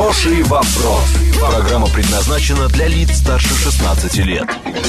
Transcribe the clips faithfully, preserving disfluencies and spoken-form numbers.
Хороший вопрос. Программа предназначена для лиц старше шестнадцати лет.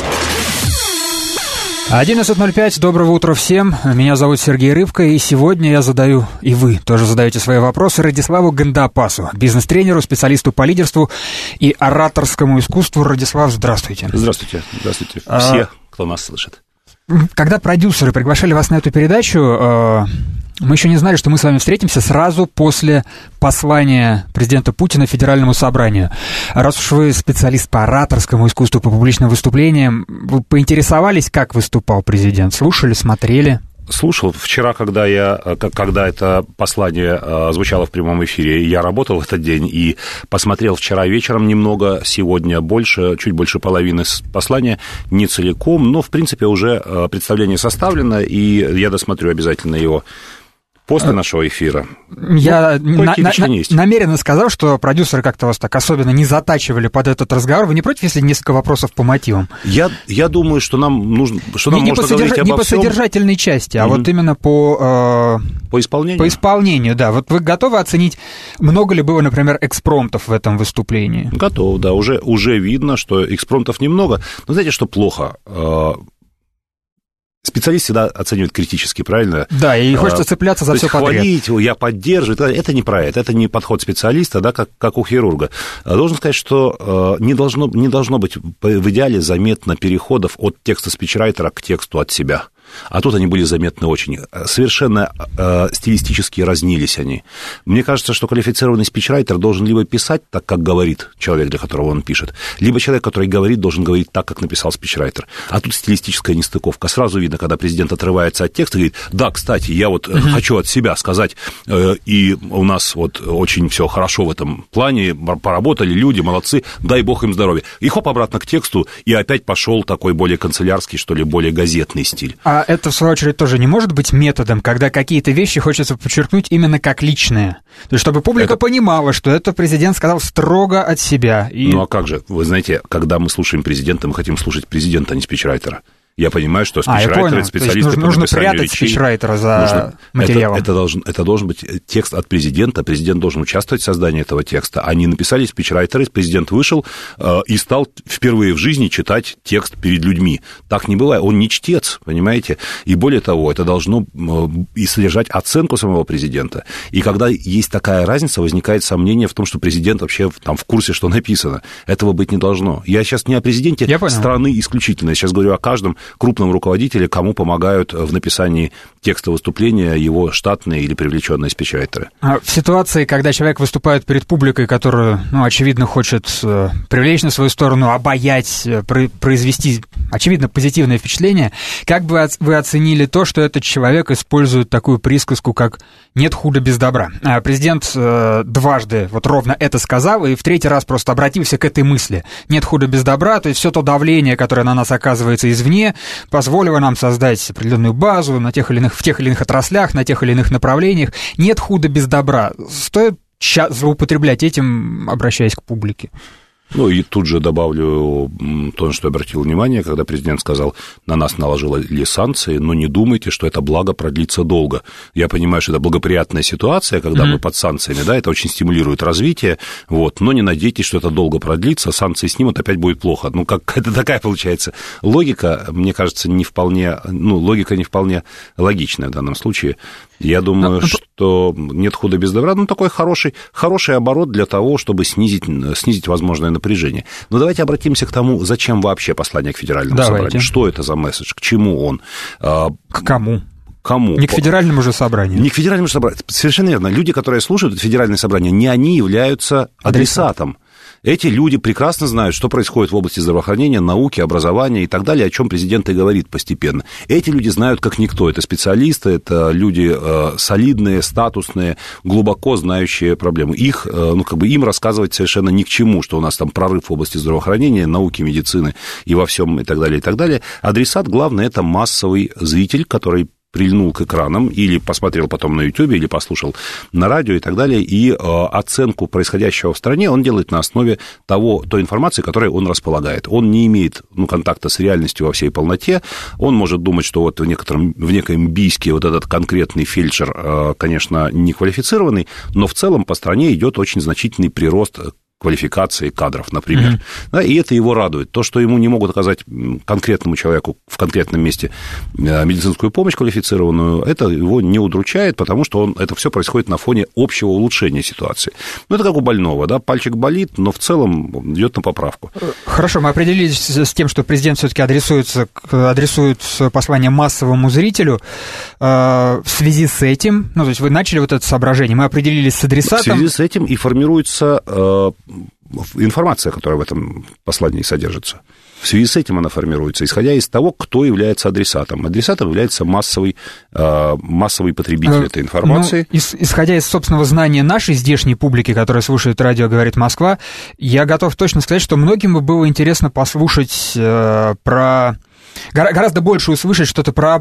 одиннадцать ноль пять, доброго утра всем. Меня зовут Сергей Рыбко, и сегодня я задаю, и вы тоже задаете свои вопросы, Радиславу Гандапасу, бизнес-тренеру, специалисту по лидерству и ораторскому искусству. Радислав, здравствуйте. Здравствуйте, здравствуйте. Все, а... кто нас слышит. Когда продюсеры приглашали вас на эту передачу, мы еще не знали, что мы с вами встретимся сразу после послания президента Путина Федеральному собранию. Раз уж вы специалист по ораторскому искусству, по публичным выступлениям, вы поинтересовались, как выступал президент? Слушали, смотрели? Слушал. Вчера, когда, я, когда это послание звучало в прямом эфире, я работал в этот день и посмотрел вчера вечером немного, сегодня больше, чуть больше половины послания, не целиком, но, в принципе, уже представление составлено, и я досмотрю обязательно его после нашего эфира. Я ну, на, на, намеренно сказал, что продюсеры как-то вас так особенно не затачивали под этот разговор. Вы не против, если несколько вопросов по мотивам? Я, я думаю, что нам нужно, что нам не, можно не говорить обо Не по всем. содержательной части, а mm-hmm. вот именно по... Э, по исполнению? По исполнению, да. Вот вы готовы оценить, много ли было, например, экспромтов в этом выступлении? Готов, да. Уже, уже видно, что экспромтов немного. Но знаете, что плохо? Специалист всегда оценивает критически, правильно? Да, и хочется цепляться за То все есть подряд. Хвалить его, я поддерживаю, это не про это, это не подход специалиста, да, как, как у хирурга. Должен сказать, что не должно, не должно быть в идеале заметно переходов от текста спичрайтера к тексту от себя. А тут они были заметны очень. Совершенно э, стилистически разнились они. Мне кажется, что квалифицированный спичрайтер должен либо писать так, как говорит человек, для которого он пишет, либо человек, который говорит, должен говорить так, как написал спичрайтер. А тут стилистическая нестыковка. Сразу видно, когда президент отрывается от текста и говорит: да, кстати, я вот uh-huh. хочу от себя сказать, э, и у нас вот очень все хорошо в этом плане, поработали люди, молодцы, дай бог им здоровья. И хоп, обратно к тексту, и опять пошел такой более канцелярский, что ли, более газетный стиль. А это, в свою очередь, тоже не может быть методом, когда какие-то вещи хочется подчеркнуть именно как личные. То есть, чтобы публика это... понимала, что это президент сказал строго от себя. И... Ну, а как же? Вы знаете, когда мы слушаем президента, мы хотим слушать президента, а не спичрайтера. Я понимаю, что спичрайтер, а, специалисты нужно, по нужно написанию прятать речей. спичрайтера за нужно, материалом. Это, это, должен, это должен быть текст от президента. Президент должен участвовать в создании этого текста. Они написали спичрайтеры, президент вышел э, и стал впервые в жизни читать текст перед людьми. Так не бывает. Он не чтец, понимаете? И более того, это должно э, и содержать оценку самого президента. И когда есть такая разница, возникает сомнение в том, что президент вообще там в курсе, что написано. Этого быть не должно. Я сейчас не о президенте страны исключительно. Я сейчас говорю о каждом крупном руководителе, кому помогают в написании текста выступления его штатные или привлеченные спичрайтеры. В ситуации, когда человек выступает перед публикой, которую, ну, очевидно, хочет привлечь на свою сторону, обаять, произвести, очевидно, позитивное впечатление, как бы вы оценили то, что этот человек использует такую присказку, как «нет худа без добра»? Президент дважды вот ровно это сказал, и в третий раз просто обратился к этой мысли. «Нет худа без добра», то есть все то давление, которое на нас оказывается извне, позволило нам создать определенную базу на тех или иных, в тех или иных отраслях, на тех или иных направлениях. Нет худа без добра. Стоит злоупотреблять этим, обращаясь к публике? Ну, и тут же добавлю то, на что я обратил внимание, когда президент сказал: на нас наложили санкции, но не думайте, что это благо продлится долго. Я понимаю, что это благоприятная ситуация, когда mm-hmm. мы под санкциями, да, это очень стимулирует развитие, вот, но не надейтесь, что это долго продлится, санкции снимут, опять будет плохо. Ну, как это такая получается логика, мне кажется, не вполне, ну, логика не вполне логичная в данном случае. Я думаю, а, что нет худа без добра, ну, такой хороший, хороший оборот для того, чтобы снизить, снизить возможное напряжение. Но давайте обратимся к тому, зачем вообще послание к Федеральному давайте. собранию. Что это за месседж, к чему он? К кому? Кому? Не к федеральному же собранию. Не к федеральному же собранию. Совершенно верно. Люди, которые слушают федеральное собрание, не они являются адресатом. Эти люди прекрасно знают, что происходит в области здравоохранения, науки, образования и так далее, о чем президент и говорит постепенно. Эти люди знают как никто. Это специалисты, это люди э, солидные, статусные, глубоко знающие проблемы. Их, э, ну, как бы им рассказывать совершенно ни к чему, что у нас там прорыв в области здравоохранения, науки, медицины и во всем и так далее, и так далее. Адресат, главное, это массовый зритель, который прильнул к экранам или посмотрел потом на YouTube, или послушал на радио и так далее, и э, оценку происходящего в стране он делает на основе того, той информации, которой он располагает. Он не имеет ну, контакта с реальностью во всей полноте, он может думать, что вот в, некотором, в некоем бийске вот этот конкретный фельдшер, э, конечно, не квалифицированный, но в целом по стране идет очень значительный прирост квалификации кадров, например. Mm-hmm. Да, и это его радует. То, что ему не могут оказать конкретному человеку в конкретном месте медицинскую помощь квалифицированную, это его не удручает, потому что он, это все происходит на фоне общего улучшения ситуации. Ну, это как у больного, да, пальчик болит, но в целом идет на поправку. Хорошо, мы определились с тем, что президент все-таки адресуется, адресует послание массовому зрителю. В связи с этим, ну, то есть вы начали вот это соображение, мы определились с адресатом. В связи с этим и формируется информация, которая в этом послании содержится. В связи с этим она формируется, исходя из того, кто является адресатом. Адресатом является массовый, массовый потребитель этой информации. Ну, исходя из собственного знания нашей здешней публики, которая слушает радио «Говорит Москва», я готов точно сказать, что многим бы было интересно послушать э, про... Гораздо больше услышать что-то про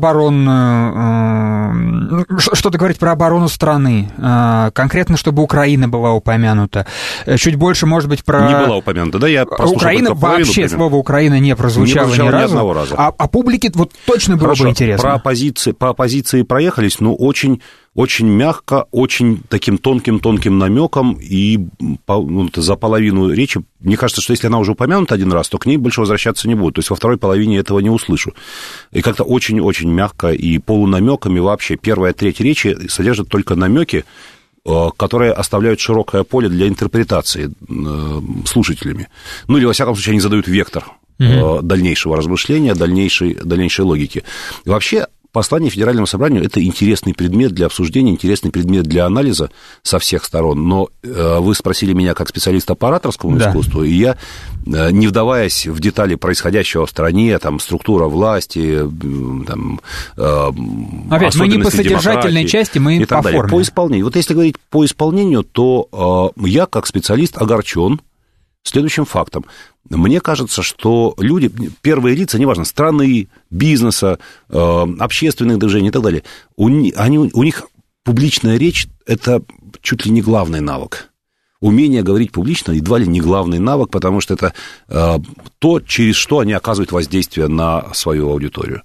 оборонную, что-то говорить про оборону страны, конкретно, чтобы Украина была упомянута. Чуть больше, может быть, про... Не была упомянута, да, я прослушал. Украина, вообще слово «Украина» не прозвучало, не прозвучало ни, ни разу. Одного раза. А, а публике вот точно было Хорошо, бы интересно. Про оппозиции, по оппозиции проехались, но очень... очень мягко, очень таким тонким-тонким намеком, и ну, за половину речи, мне кажется, что если она уже упомянута один раз, то к ней больше возвращаться не будет. То есть во второй половине этого не услышу. И как-то очень-очень мягко и полунамеками вообще первая треть речи содержит только намеки, которые оставляют широкое поле для интерпретации слушателями. Ну, или, во всяком случае, они задают вектор mm-hmm. дальнейшего размышления, дальнейшей, дальнейшей логики. И вообще, послание Федеральному собранию – это интересный предмет для обсуждения, интересный предмет для анализа со всех сторон. Но э, вы спросили меня как специалиста по ораторскому да. искусству, и я, э, не вдаваясь в детали происходящего в стране, там, структура власти, там, э, опять, мы не по содержательной части, мы и по форме. По исполнению. Вот если говорить по исполнению, то э, я как специалист огорчен следующим фактом. Мне кажется, что люди, первые лица, неважно, страны, бизнеса, э, общественных движений и так далее, у, они, у них публичная речь – это чуть ли не главный навык. Умение говорить публично едва ли не главный навык, потому что это э, то, через что они оказывают воздействие на свою аудиторию.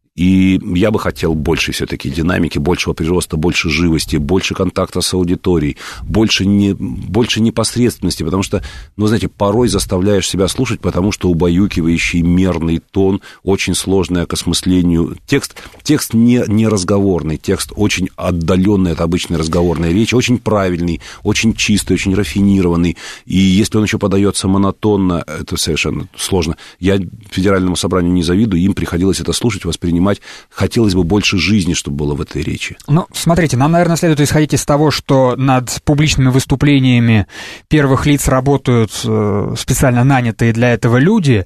И я бы хотел больше все-таки динамики, большего прироста, больше живости, больше контакта с аудиторией, больше, не, больше непосредственности, потому что, ну, знаете, порой заставляешь себя слушать, потому что убаюкивающий мерный тон, очень сложный к осмыслению. Текст, текст не, не разговорный, текст очень отдаленный от обычной разговорной речи, очень правильный, очень чистый, очень рафинированный. И если он еще подается монотонно, это совершенно сложно. Я Федеральному собранию не завидую, им приходилось это слушать, воспринимать. Хотелось бы больше жизни, чтобы было в этой речи. Ну, смотрите, нам, наверное, следует исходить из того, что над публичными выступлениями первых лиц работают специально нанятые для этого люди.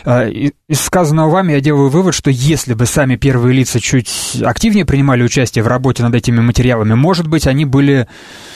Из сказанного вами я делаю вывод, что если бы сами первые лица чуть активнее принимали участие в работе над этими материалами, может быть, они были...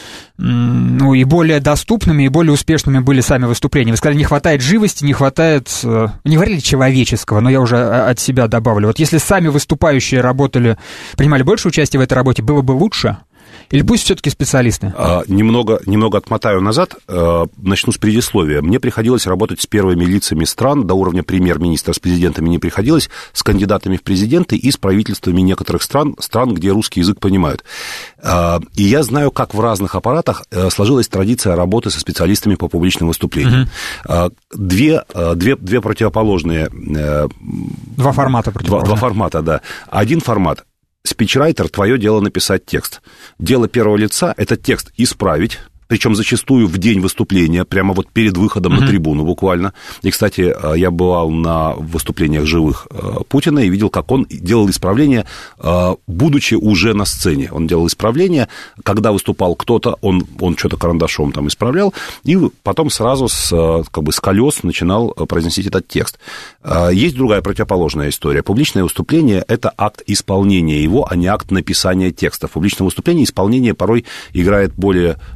ну, и более доступными, и более успешными были сами выступления. Вы сказали, не хватает живости, не хватает, не говорили человеческого, но я уже от себя добавлю. Вот если сами выступающие работали, принимали больше участия в этой работе, было бы лучше? Или пусть все-таки специалисты? А, немного, немного отмотаю назад, а, начну с предисловия. Мне приходилось работать с первыми лицами стран, до уровня премьер-министра с президентами не приходилось, с кандидатами в президенты и с правительствами некоторых стран, стран, где русский язык понимают. А, и я знаю, как в разных аппаратах сложилась традиция работы со специалистами по публичным выступлениям. Угу. А, две, две, две противоположные... Два формата противоположных. Два, два формата, да. Один формат. Спичрайтер, твое дело написать текст. Дело первого лица – это текст исправить, причем зачастую в день выступления, прямо вот перед выходом mm-hmm. на трибуну буквально. И, кстати, я бывал на выступлениях живых Путина и видел, как он делал исправления, будучи уже на сцене. Он делал исправления, когда выступал кто-то, он, он что-то карандашом там исправлял, и потом сразу с, как бы, с колес начинал произносить этот текст. Есть другая противоположная история. Публичное выступление – это акт исполнения его, а не акт написания текста. В публичном выступлении исполнение порой играет более важную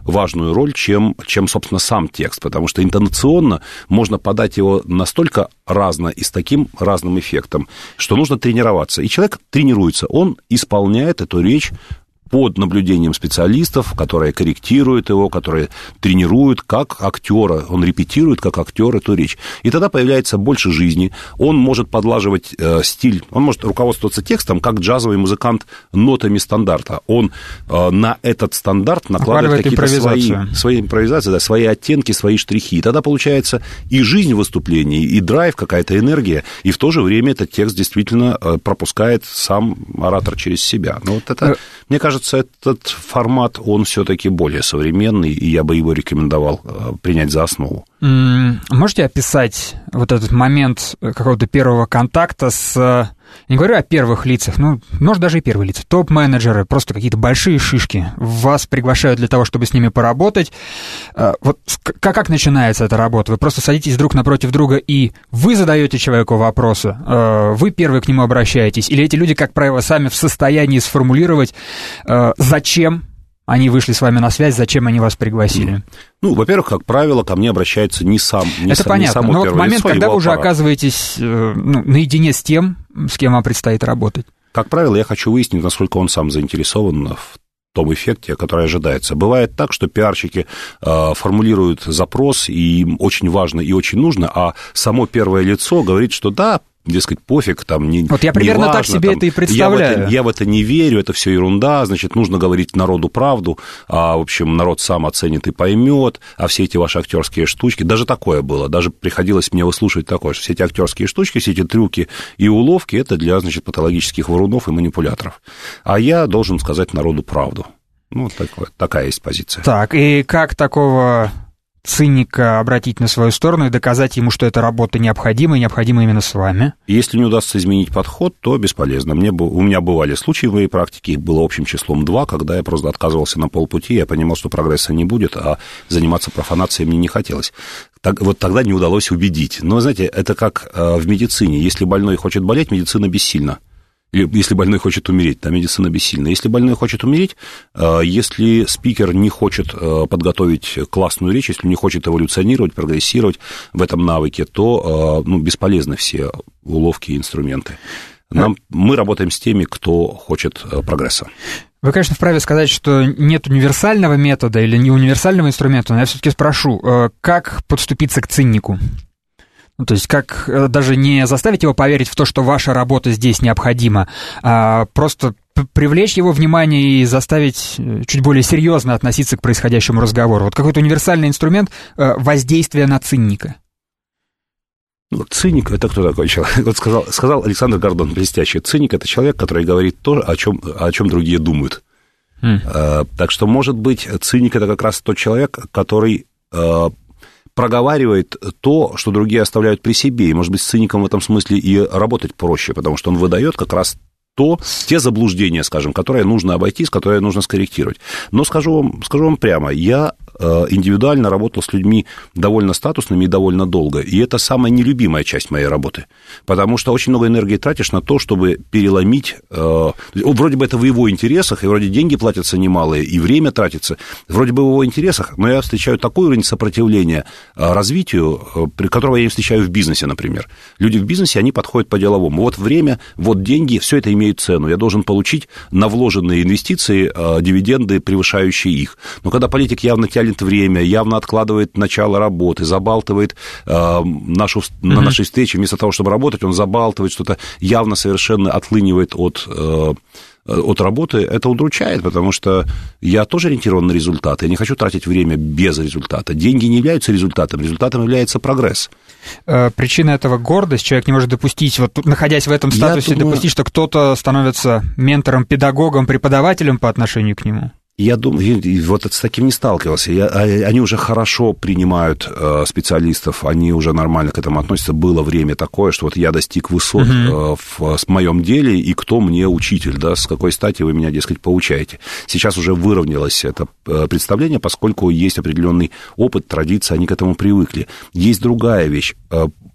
важную роль, чем, чем, собственно, сам текст, потому что интонационно можно подать его настолько разно и с таким разным эффектом, что нужно тренироваться. И человек тренируется, он исполняет эту речь под наблюдением специалистов, которые корректируют его, которые тренируют как актера, он репетирует как актер эту речь. И тогда появляется больше жизни, он может подлаживать э, стиль, он может руководствоваться текстом, как джазовый музыкант нотами стандарта. Он э, на этот стандарт накладывает какие-то свои, свои импровизации, да, свои оттенки, свои штрихи. И тогда получается и жизнь выступлений, и драйв, какая-то энергия, и в то же время этот текст действительно э, пропускает сам оратор через себя. Ну, вот это, мне кажется, этот формат, он все-таки более современный, и я бы его рекомендовал принять за основу. Можете описать вот этот момент какого-то первого контакта с... Я не говорю о первых лицах, ну, может, даже и первые лица. Топ-менеджеры, просто какие-то большие шишки. Вас приглашают для того, чтобы с ними поработать. Вот как, как начинается эта работа? Вы просто садитесь друг напротив друга, и вы задаете человеку вопросы, вы первые к нему обращаетесь, или эти люди, как правило, сами в состоянии сформулировать, зачем они вышли с вами на связь, зачем они вас пригласили? Ну, во-первых, как правило, ко мне обращается не сам, не Это сам, понятно, не само но первое в момент, лицо, когда вы уже аппарат. оказываетесь ну, наедине с тем, с кем вам предстоит работать. Как правило, я хочу выяснить, насколько он сам заинтересован в том эффекте, который ожидается. Бывает так, что пиарщики э, формулируют запрос, и им очень важно и очень нужно, а само первое лицо говорит, что да, дескать, пофиг, там, не Вот я примерно не важно, так себе там, это и представляю. Я в, это, я в это не верю, это все ерунда, значит, нужно говорить народу правду, а, в общем, народ сам оценит и поймет, а все эти ваши актерские штучки, даже такое было, даже приходилось мне выслушивать такое, что все эти актерские штучки, все эти трюки и уловки, это для, значит, патологических врунов и манипуляторов. А я должен сказать народу правду. Ну, такое, такая есть позиция. Так, и как такого циника обратить на свою сторону и доказать ему, что эта работа необходима, и необходима именно с вами? Если не удастся изменить подход, то бесполезно. Мне, у меня бывали случаи в моей практике, их было общим числом два, когда я просто отказывался на полпути, я понимал, что прогресса не будет, а заниматься профанацией мне не хотелось. Так, вот тогда не удалось убедить. Но, знаете, это как в медицине. Если больной хочет болеть, медицина бессильна. Или если больной хочет умереть, то медицина бессильна. Если больной хочет умереть, если спикер не хочет подготовить классную речь, если не хочет эволюционировать, прогрессировать в этом навыке, то ну, бесполезны все уловки и инструменты. Нам, мы работаем с теми, кто хочет прогресса. Вы, конечно, вправе сказать, что нет универсального метода или не универсального инструмента, но я все-таки спрошу, как подступиться к цинику? Ну, то есть как даже не заставить его поверить в то, что ваша работа здесь необходима, а просто привлечь его внимание и заставить чуть более серьезно относиться к происходящему разговору. Вот какой-то универсальный инструмент воздействия на циника. Ну, циник – это кто такой человек? Вот сказал, сказал Александр Гордон блестяще. Циник – это человек, который говорит то, о чем, о чем другие думают. Mm. А, так что, может быть, циник – это как раз тот человек, который проговаривает то, что другие оставляют при себе. И, может быть, с циником в этом смысле и работать проще, потому что он выдает как раз то, те заблуждения, скажем, которые нужно обойти, с которые нужно скорректировать. Но скажу вам, скажу вам прямо, я индивидуально работал с людьми довольно статусными и довольно долго, и это самая нелюбимая часть моей работы, потому что очень много энергии тратишь на то, чтобы переломить, вроде бы это в его интересах, и вроде деньги платятся немалые, и время тратится, вроде бы в его интересах, но я встречаю такой уровень сопротивления развитию, при которого я не встречаю в бизнесе, например. Люди в бизнесе, они подходят по-деловому. Вот время, вот деньги, все это имеет цену. Я должен получить на вложенные инвестиции дивиденды, превышающие их. Но когда политик явно тянет время, явно откладывает начало работы, забалтывает э, нашу, mm-hmm. на нашей встрече, вместо того, чтобы работать, он забалтывает что-то, явно совершенно отлынивает от, э, от работы, это удручает, потому что я тоже ориентирован на результаты, я не хочу тратить время без результата. Деньги не являются результатом, результатом является прогресс. Причина этого гордость, человек не может допустить, вот находясь в этом статусе, думаю... допустить, что кто-то становится ментором, педагогом, преподавателем по отношению к нему. Я думаю, вот с таким не сталкивался. Я, они уже хорошо принимают э, специалистов, они уже нормально к этому относятся. Было время такое, что вот я достиг высот uh-huh. э, в, в моем деле, и кто мне учитель, да, с какой стати вы меня, дескать, поучаете. Сейчас уже выровнялось это представление, поскольку есть определенный опыт, традиция, они к этому привыкли. Есть другая вещь.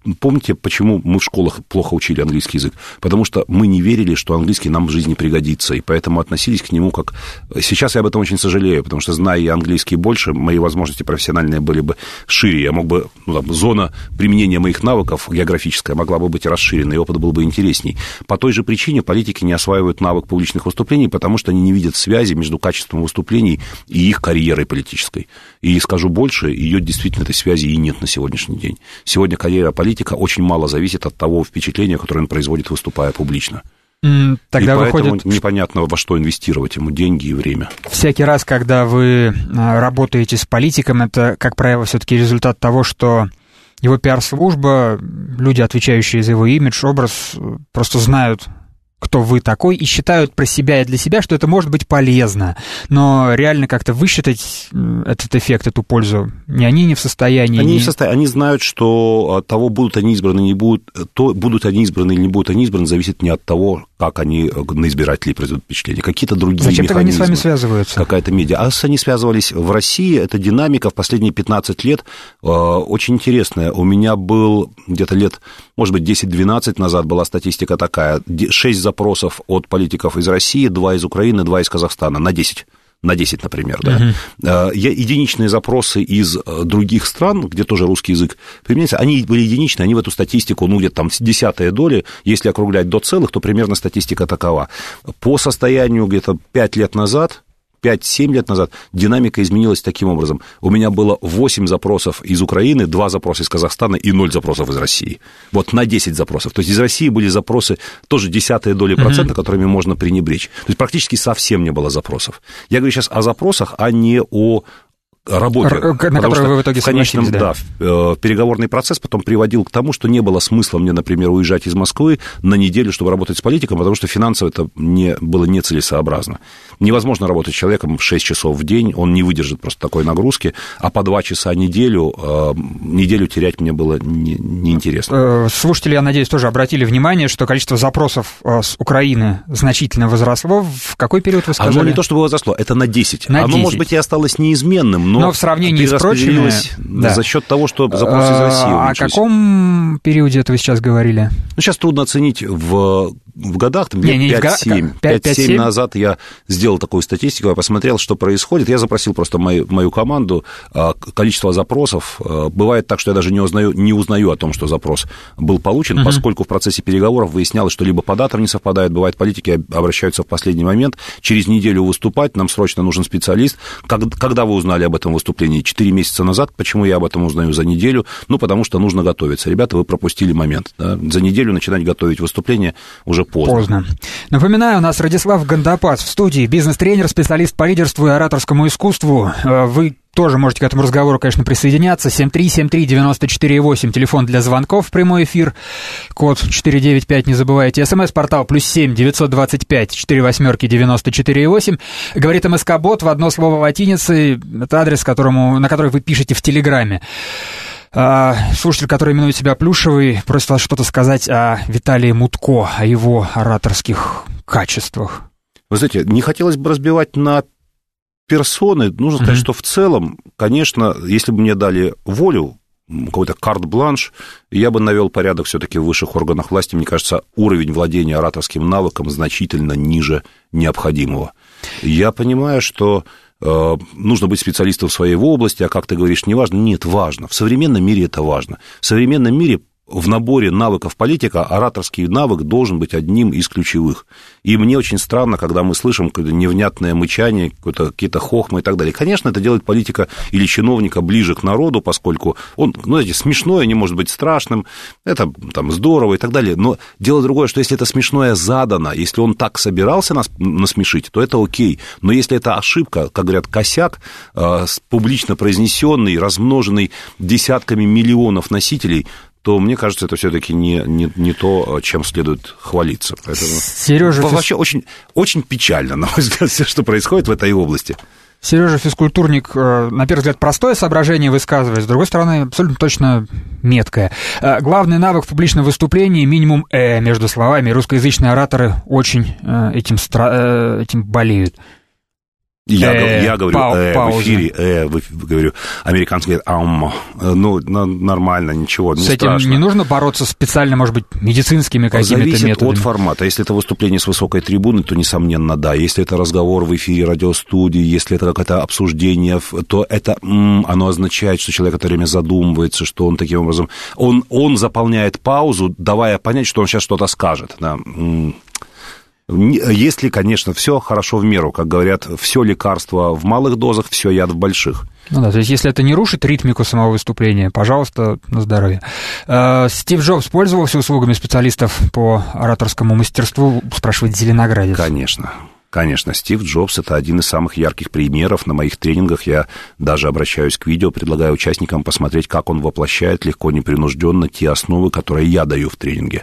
помните, почему мы в школах плохо учили английский язык? Потому что мы не верили, что английский нам в жизни пригодится, и поэтому относились к нему как... Сейчас я об этом очень сожалею, потому что, зная английский больше, мои возможности профессиональные были бы шире, я мог бы... Ну, там, зона применения моих навыков географическая могла бы быть расширена, и опыт был бы интересней. По той же причине политики не осваивают навык публичных выступлений, потому что они не видят связи между качеством выступлений и их карьерой политической. И скажу больше, ее действительно этой связи и нет на сегодняшний день. Сегодня карьера политика очень мало зависит от того впечатления, которое он производит, выступая публично. Mm, тогда и поэтому выходит... непонятно, во что инвестировать ему деньги и время. Всякий раз, когда вы работаете с политиком, это, как правило, все-таки результат того, что его пиар-служба, люди, отвечающие за его имидж, образ, просто знают, кто вы такой, и считают про себя и для себя, что это может быть полезно. Но реально как-то высчитать этот эффект, эту пользу, ни они не в состоянии. Они ни... не в состоянии. Они знают, что от того, будут они избраны, не будут, то будут они избраны или не будут они избраны, зависит не от того, как они на избирателей произведут впечатление. Какие-то другие Зачем механизмы. Зачем они с вами связываются? Какая-то медиа. А они связывались в России. Это динамика в последние пятнадцать лет. Очень интересная. У меня был где-то лет, может быть, десять-двенадцать назад была статистика такая. шесть запросов от политиков из России, два из Украины, два из Казахстана. На десять. На десять, например, да. Uh-huh. Единичные запросы из других стран, где тоже русский язык применяется, они были единичные, они в эту статистику, ну, где-то там десятые доли, если округлять до целых, то примерно статистика такова. По состоянию где-то пять лет назад, пять-семь лет назад динамика изменилась таким образом. У меня было восемь запросов из Украины, два запроса из Казахстана и ноль запросов из России. Вот на десять запросов. То есть из России были запросы тоже десятые доли процента, mm-hmm. которыми можно пренебречь. То есть практически совсем не было запросов. Я говорю сейчас о запросах, а не о работе, Р- на которую вы в итоге в конечном, да, да, переговорный процесс потом приводил к тому, что не было смысла мне, например, уезжать из Москвы на неделю, чтобы работать с политиком, потому что финансово это не, было нецелесообразно. Невозможно работать с человеком в шесть часов в день, он не выдержит просто такой нагрузки, а по два часа неделю, неделю терять мне было неинтересно. Не Слушатели, я надеюсь, тоже обратили внимание, что количество запросов с Украины значительно возросло. В какой период вы сказали? Оно не то чтобы возросло, это на десять. На Оно, десять. Может быть, и осталось неизменным, но, но в сравнении с прочими, да. за счет того, что запросы из России уменьшились. О каком периоде это вы сейчас говорили? Ну, сейчас трудно оценить в, в годах, там, лет пять-семь. пять-семь назад я сделал такую статистику, я посмотрел, что происходит. Я запросил просто мою, мою команду, количество запросов. Бывает так, что я даже не узнаю, не узнаю о том, что запрос был получен, uh-huh. поскольку в процессе переговоров выяснялось, что либо по датам не совпадает, бывает, политики обращаются в последний момент, через неделю выступать, нам срочно нужен специалист. Когда вы узнали об этом выступлении? Четыре месяца назад. Почему я об этом узнаю за неделю? Ну, потому что нужно готовиться. Ребята, вы пропустили момент. Да? За неделю начинать готовить выступление уже поздно. Поздно. Напоминаю, у нас Радислав Гандапас в студии, бизнес-тренер, специалист по лидерству и ораторскому искусству. Вы тоже можете к этому разговору, конечно, присоединяться. семь три семь три девять четыре восемь, телефон для звонков в прямой эфир, код четыре девять пять, не забывайте. СМС-портал плюс семь девятьсот двадцать пять четыре восьмерки девяносто четыре восемь. Говорит МСК-бот в одно слово латиницей. Это адрес, которому, на который вы пишете в Телеграме. Слушатель, который именует себя Плюшевый, просит вас что-то сказать о Виталии Мутко, о его ораторских качествах. Вы знаете, не хотелось бы разбивать на персоны. Нужно сказать, mm-hmm. что в целом, конечно, если бы мне дали волю, какой-то карт-бланш, я бы навел порядок все-таки в высших органах власти. Мне кажется, уровень владения ораторским навыком значительно ниже необходимого. Я понимаю, что э, нужно быть специалистом в своей области, а как ты говоришь, не важно. Нет, важно. В современном мире это важно. В современном мире в наборе навыков политика ораторский навык должен быть одним из ключевых. И мне очень странно, когда мы слышим какое-то невнятное мычание, какие-то хохмы и так далее. Конечно, это делает политика или чиновника ближе к народу, поскольку он, ну, знаете, смешное не может быть страшным, это там здорово и так далее. Но дело другое, что если это смешное задано, если он так собирался нас насмешить, то это окей. Но если это ошибка, как говорят, косяк, публично произнесенный, размноженный десятками миллионов носителей, то, мне кажется, это все-таки не, не, не то, чем следует хвалиться. Поэтому Сережа, вообще физ... очень, очень печально, на мой взгляд, все, что происходит в этой области. Сережа физкультурник, на первый взгляд, простое соображение высказывает, с другой стороны, абсолютно точно меткое. Главный навык в публичном выступлении — минимум «э» между словами. Русскоязычные ораторы очень этим, стра... этим болеют. Я, э, я говорю пау, э, пауза. в эфире, э, в, говорю, американский говорит, ам, ну, нормально, ничего, не С этим страшно. не нужно бороться специально, может быть, медицинскими какими-то Зависит методами? от формата. Если это выступление с высокой трибуны, то, несомненно, да. Если это разговор в эфире радиостудии, если это какое-то обсуждение, то это, оно означает, что человек в это время задумывается, что он таким образом... Он, он заполняет паузу, давая понять, что он сейчас что-то скажет, да. Если, конечно, все хорошо в меру, как говорят, все лекарство в малых дозах, все яд в больших. Ну да, то есть если это не рушит ритмику самого выступления, пожалуйста, на здоровье. Стив Джобс пользовался услугами специалистов по ораторскому мастерству, спрашивает Зеленоградец. Конечно. Конечно, Стив Джобс – это один из самых ярких примеров. На моих тренингах я даже обращаюсь к видео, предлагаю участникам посмотреть, как он воплощает легко, непринужденно те основы, которые я даю в тренинге.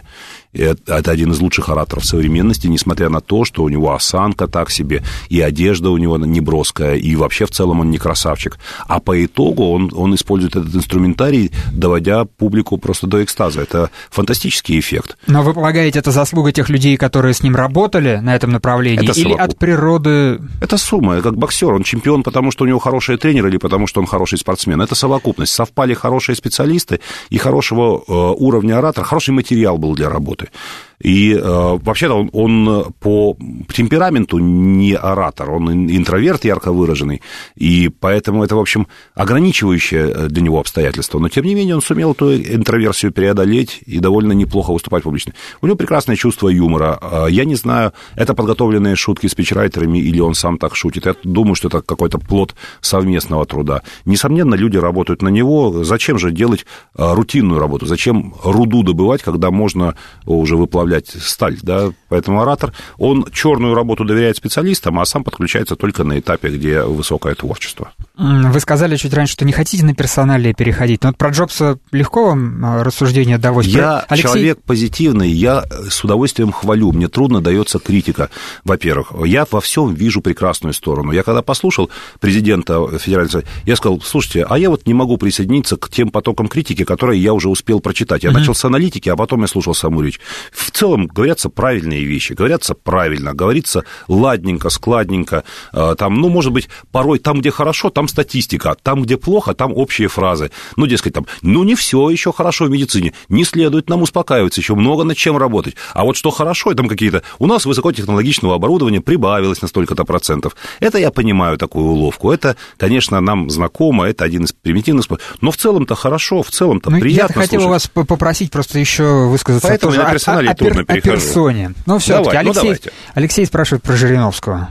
Это один из лучших ораторов современности, несмотря на то, что у него осанка так себе, и одежда у него неброская, и вообще в целом он не красавчик. А по итогу он, он использует этот инструментарий, доводя публику просто до экстаза. Это фантастический эффект. Но вы полагаете, это заслуга тех людей, которые с ним работали на этом направлении, это или от природы? Это сумма, как боксер. Он чемпион, потому что у него хороший тренер или потому что он хороший спортсмен. Это совокупность. Совпали хорошие специалисты и хорошего э, уровня оратора, хороший материал был для работы. И э, вообще-то он, он по темпераменту не оратор, он интроверт ярко выраженный, и поэтому это, в общем, ограничивающее для него обстоятельство. Но, тем не менее, он сумел эту интроверсию преодолеть и довольно неплохо выступать публично. У него прекрасное чувство юмора. Я не знаю, это подготовленные шутки спичрайтерами или он сам так шутит. Я думаю, что это какой-то плод совместного труда. Несомненно, люди работают на него. Зачем же делать рутинную работу? Зачем руду добывать, когда можно уже выплавлять сталь, да, поэтому оратор, он черную работу доверяет специалистам, а сам подключается только на этапе, где высокое творчество. Вы сказали чуть раньше, что не хотите на персоналии переходить, но вот про Джобса легко вам рассуждение далось? Я Алексей... человек позитивный, я с удовольствием хвалю, мне трудно дается критика, во-первых. Я во всем вижу прекрасную сторону. Я когда послушал президента Федерального совета, я сказал, слушайте, а я вот не могу присоединиться к тем потокам критики, которые я уже успел прочитать. Я mm-hmm. начал с аналитики, а потом я слушал саму речь. В целом говорятся правильные вещи, говорятся правильно, говорится ладненько, складненько, там, ну, может быть, порой там, где хорошо, там статистика, там, где плохо, там общие фразы. Ну, дескать, там, ну, не все еще хорошо в медицине, не следует нам успокаиваться, еще много над чем работать. А вот что хорошо, там какие-то, у нас высокотехнологичного оборудования прибавилось на столько-то процентов. Это я понимаю такую уловку, это, конечно, нам знакомо, это один из примитивных способов, но в целом-то хорошо, в целом-то ну, приятно я хотел слушать. вас попросить просто еще высказаться Поэтому тоже на персонале о, о, трудно о, о персоне. Ну, все-таки Давай, Алексей, ну, Алексей спрашивает про Жириновского.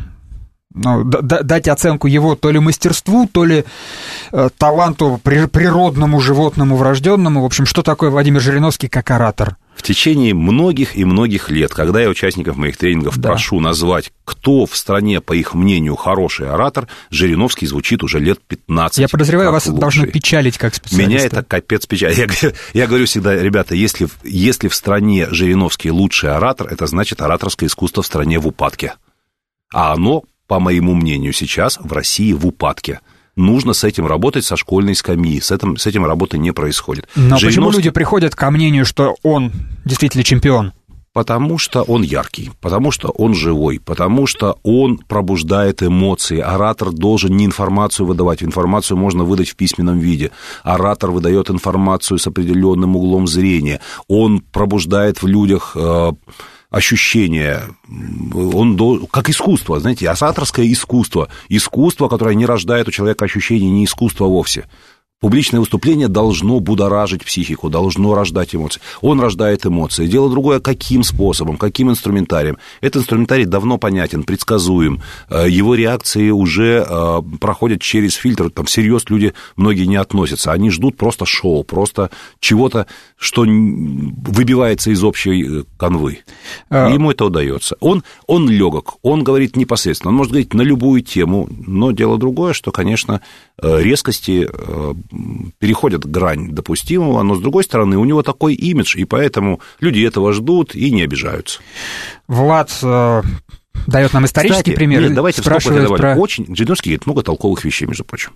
Ну, дать оценку его то ли мастерству, то ли э, таланту природному, животному, врожденному. В общем, что такое Владимир Жириновский как оратор? В течение многих и многих лет, когда я участников моих тренингов да. прошу назвать, кто в стране, по их мнению, хороший оратор, Жириновский звучит уже лет пятнадцать. Я подозреваю, вас лучший. Это должно печалить как специалиста. Меня это капец печалит. Я, я говорю всегда, ребята, если, если в стране Жириновский лучший оратор, это значит, ораторское искусство в стране в упадке. А оно, по моему мнению, сейчас в России в упадке. Нужно с этим работать со школьной скамьи. С этим, с этим работы не происходит. Но Жириновский... почему люди приходят ко мнению, что он действительно чемпион? Потому что он яркий, потому что он живой, потому что он пробуждает эмоции. Оратор должен не информацию выдавать, информацию можно выдать в письменном виде. Оратор выдает информацию с определенным углом зрения. Он пробуждает в людях... Э, ощущение, он до... как искусство, знаете, ораторское искусство, искусство, которое не рождает у человека ощущение, не искусство вовсе. Публичное выступление должно будоражить психику, должно рождать эмоции. Он рождает эмоции. Дело другое, каким способом, каким инструментарием. Этот инструментарий давно понятен, предсказуем. Его реакции уже проходят через фильтр. Там всерьез люди многие не относятся. Они ждут просто шоу, просто чего-то, что выбивается из общей канвы. А... Ему это удается. Он, он легок, он говорит непосредственно. Он может говорить на любую тему, но дело другое, что, конечно, резкости переходят грань допустимого, но, с другой стороны, у него такой имидж, и поэтому люди этого ждут и не обижаются. Влад э, дает нам исторический Кстати, пример. Нет, давайте спрашивает про... про... Очень, Жириновский говорит много толковых вещей, между прочим.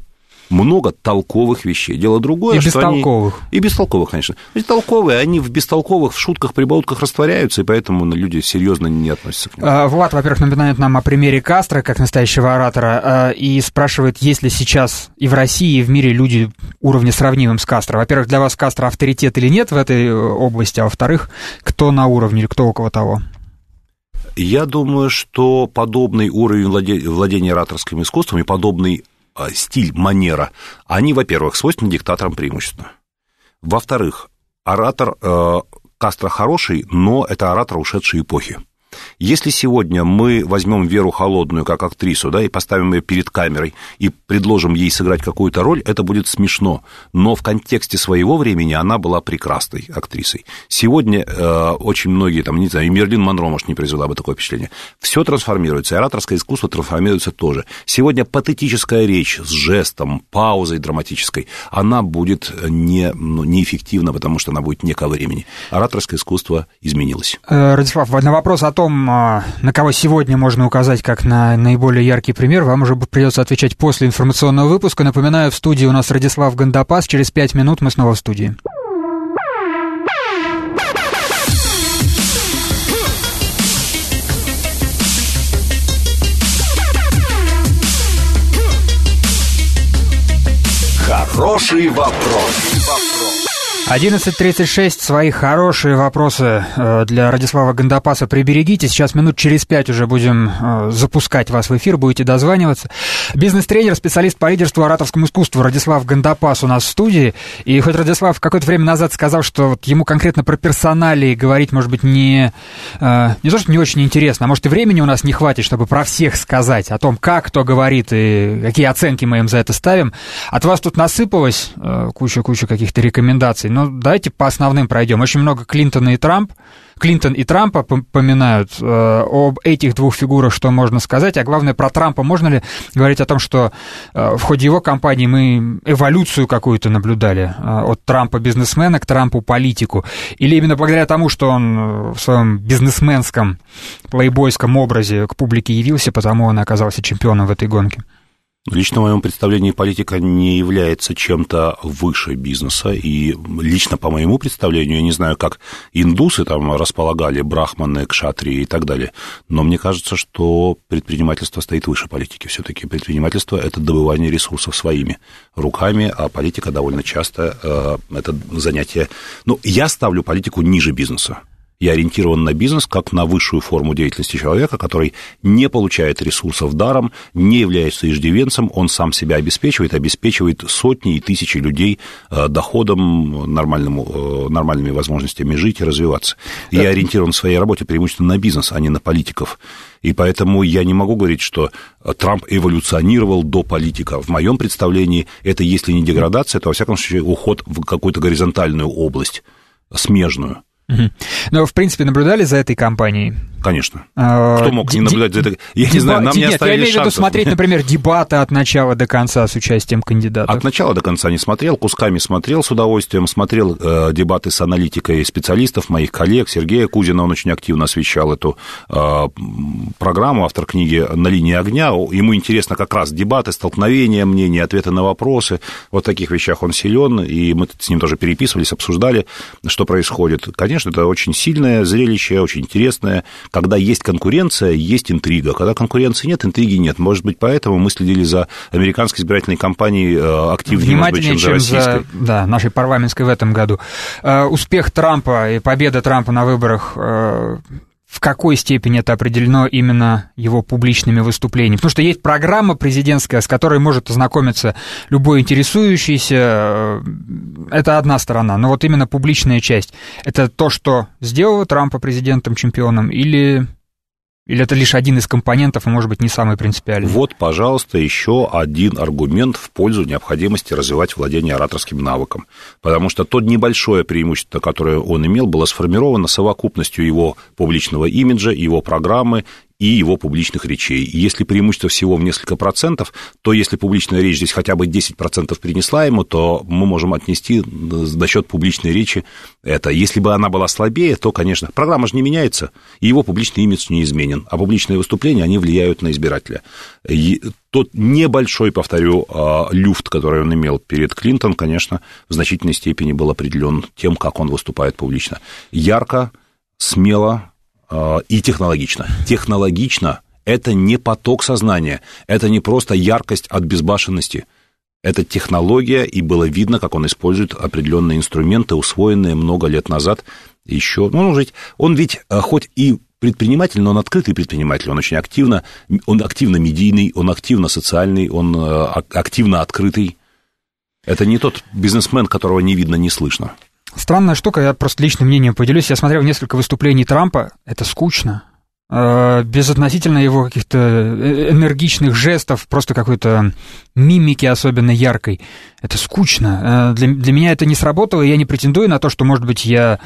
много толковых вещей. Дело другое, и что бестолковых. они... И бестолковых, конечно. Бестолковые, они в бестолковых, в шутках, прибаутках растворяются, и поэтому люди серьезно не относятся к ним. А, Влад, во-первых, напоминает нам о примере Кастро, как настоящего оратора, и спрашивает, есть ли сейчас и в России, и в мире люди уровня сравнимым с Кастро. Во-первых, для вас Кастро авторитет или нет в этой области, а во-вторых, кто на уровне или кто около того? Я думаю, что подобный уровень владения ораторским искусством и подобный стиль, манера, они, во-первых, свойственны диктаторам преимущественно. Во-вторых, оратор э, Кастро хороший, но это оратор ушедшей эпохи. Если сегодня мы возьмем Веру Холодную как актрису, да, и поставим ее перед камерой и предложим ей сыграть какую-то роль, это будет смешно. Но в контексте своего времени она была прекрасной актрисой. Сегодня э, очень многие, там, не знаю, и Мерлин Монро, может, не произвела бы такое впечатление. Все трансформируется, и ораторское искусство трансформируется тоже. Сегодня патетическая речь с жестом, паузой драматической, она будет не, ну, неэффективна, потому что она будет не ко времени. Ораторское искусство изменилось. Радислав, на вопрос о том, на кого сегодня можно указать как на наиболее яркий пример, вам уже придется отвечать после информационного выпуска. Напоминаю, в студии у нас Радислав Гандапас. Через пять минут мы снова в студии. Хороший вопрос. одиннадцать тридцать шесть. Свои хорошие вопросы для Радислава Гандапаса приберегите. Сейчас минут через пять уже будем запускать вас в эфир, будете дозваниваться. Бизнес-тренер, специалист по лидерству и ораторскому искусству Радислав Гандапас у нас в студии. И хоть Радислав какое-то время назад сказал, что вот ему конкретно про персоналии говорить, может быть, не, не то, что не очень интересно, а может, и времени у нас не хватит, чтобы про всех сказать, о том, как кто говорит и какие оценки мы им за это ставим. От вас тут насыпалось куча-куча каких-то рекомендаций. Ну, давайте по основным пройдем. Очень много Клинтона и Трамп. Клинтон и Трампа поминают. Э, об этих двух фигурах что можно сказать? А главное, про Трампа можно ли говорить о том, что э, в ходе его кампании мы эволюцию какую-то наблюдали? Э, от Трампа бизнесмена к Трампу политику? Или именно благодаря тому, что он в своем бизнесменском, плейбойском образе к публике явился, потому он оказался чемпионом в этой гонке? Лично в моем представлении политика не является чем-то выше бизнеса, и лично по моему представлению, я не знаю, как индусы там располагали, брахманы, кшатрии и так далее, но мне кажется, что предпринимательство стоит выше политики. Все-таки предпринимательство – это добывание ресурсов своими руками, а политика довольно часто э, это занятие... Ну, я ставлю политику ниже бизнеса. Я ориентирован на бизнес как на высшую форму деятельности человека, который не получает ресурсов даром, не является иждивенцем, он сам себя обеспечивает, обеспечивает сотни и тысячи людей доходом, нормальному, нормальными возможностями жить и развиваться. И я ориентирован в своей работе преимущественно на бизнес, а не на политиков. И поэтому я не могу говорить, что Трамп эволюционировал до политика. В моем представлении это, если не деградация, то, во всяком случае, уход в какую-то горизонтальную область, смежную. Угу. Но, в принципе, наблюдали за этой кампанией? Конечно. Кто мог не наблюдать за этой... Я не знаю, нам не оставили шансов. Нет, я имею в виду смотреть, например, дебаты от начала до конца с участием кандидатов. От начала до конца не смотрел, кусками смотрел с удовольствием, смотрел э, дебаты с аналитикой специалистов, моих коллег, Сергея Кузина, он очень активно освещал эту э, программу, автор книги «На линии огня». Ему интересно как раз дебаты, столкновения мнений, ответы на вопросы. Вот в таких вещах он силен, и мы с ним тоже переписывались, обсуждали, что происходит. Конечно, это очень сильное зрелище, очень интересное. Когда есть конкуренция, есть интрига. Когда конкуренции нет, интриги нет. Может быть, поэтому мы следили за американской избирательной кампанией активнее, может быть, чем за российской. За, да, нашей парламентской в этом году. Успех Трампа и победа Трампа на выборах, в какой степени это определено именно его публичными выступлениями? Потому что есть программа президентская, с которой может ознакомиться любой интересующийся. Это одна сторона. Но вот именно публичная часть. Это то, что сделало Трампа президентом, чемпионом, или... Или это лишь один из компонентов, и, может быть, не самый принципиальный? Вот, пожалуйста, еще один аргумент в пользу необходимости развивать владение ораторским навыком. Потому что то небольшое преимущество, которое он имел, было сформировано совокупностью его публичного имиджа, его программы, и его публичных речей. И если преимущество всего в несколько процентов, то если публичная речь здесь хотя бы десять процентов принесла ему, то мы можем отнести за счет публичной речи это. Если бы она была слабее, то, конечно, программа же не меняется, и его публичный имидж не изменен, а публичные выступления, они влияют на избирателя. И тот небольшой, повторю, люфт, который он имел перед Клинтон, конечно, в значительной степени был определен тем, как он выступает публично. Ярко, смело и технологично. Технологично – это не поток сознания, это не просто яркость от безбашенности. Это технология, и было видно, как он использует определенные инструменты, усвоенные много лет назад еще. Ну, он ведь, он ведь хоть и предприниматель, но он открытый предприниматель, он очень активно, он активно медийный, он активно социальный, он активно открытый. Это не тот бизнесмен, которого не видно, не слышно. Странная штука, я просто личным мнением поделюсь. Я смотрел несколько выступлений Трампа, это скучно. Без относительно его каких-то энергичных жестов, просто какой-то мимики особенно яркой. Это скучно. Для, для меня это не сработало, и я не претендую на то, что, может быть, я